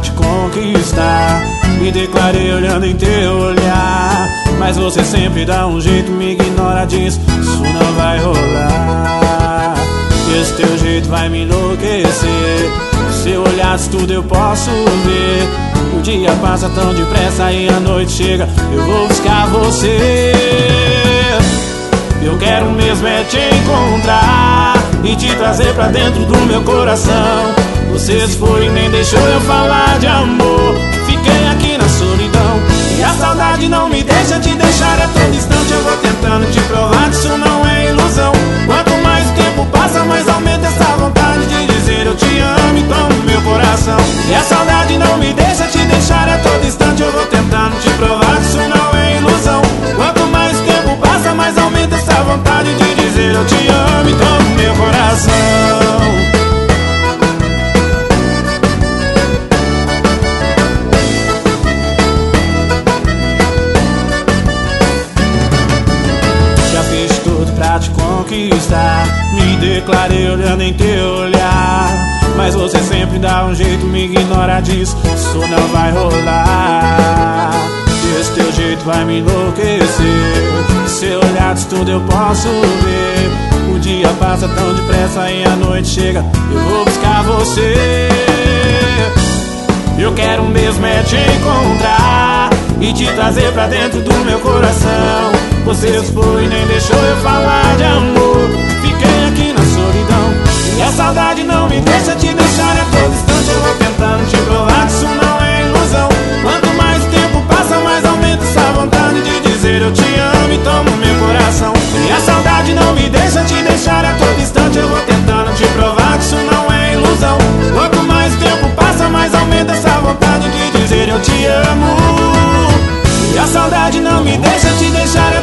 te conquistar. Me declarei olhando em teu olhar, mas você sempre dá um jeito, me ignora, diz isso não vai rolar. Esse teu jeito vai me enlouquecer. Se eu olhasse tudo eu posso ver. O dia passa tão depressa e a noite chega, eu vou buscar você. Eu quero mesmo é te encontrar e te trazer pra dentro do meu coração. Você se foi e nem deixou eu falar de amor. Fiquei aqui na solidão e a saudade não me deixa te deixar a todo instante. Eu vou tentando te provar que isso não é ilusão. Quanto mais o tempo passa, mais aumenta essa vontade de dizer eu te amo e tomo meu coração. E a saudade não me deixa te deixar a todo instante. Eu vou tentando te provar que isso não é ilusão. Quanto mais o tempo passa, mais aumenta essa vontade de dizer eu te amo e tomo meu coração. Pra te conquistar, me declarei olhando em teu olhar, mas você sempre dá um jeito, me ignora, diz isso não vai rolar. Esse teu jeito vai me enlouquecer. Se eu olhar de tudo eu posso ver. O dia passa tão depressa e a noite chega, eu vou buscar você. Eu quero mesmo é te encontrar e te trazer pra dentro do meu coração. Você se foi e nem deixou eu falar de amor. Fiquei aqui na solidão e a saudade não me deixa te deixar a todo instante. Eu vou tentando te provar que isso não é ilusão. Quanto mais o tempo passa, mais aumenta essa vontade de dizer eu te amo e tomo meu coração. E a saudade não me deixa te deixar a todo instante. Eu vou tentando te provar que isso não é ilusão. Quanto mais o tempo passa, mais aumenta essa vontade de dizer eu te amo. E a saudade não me deixa te deixar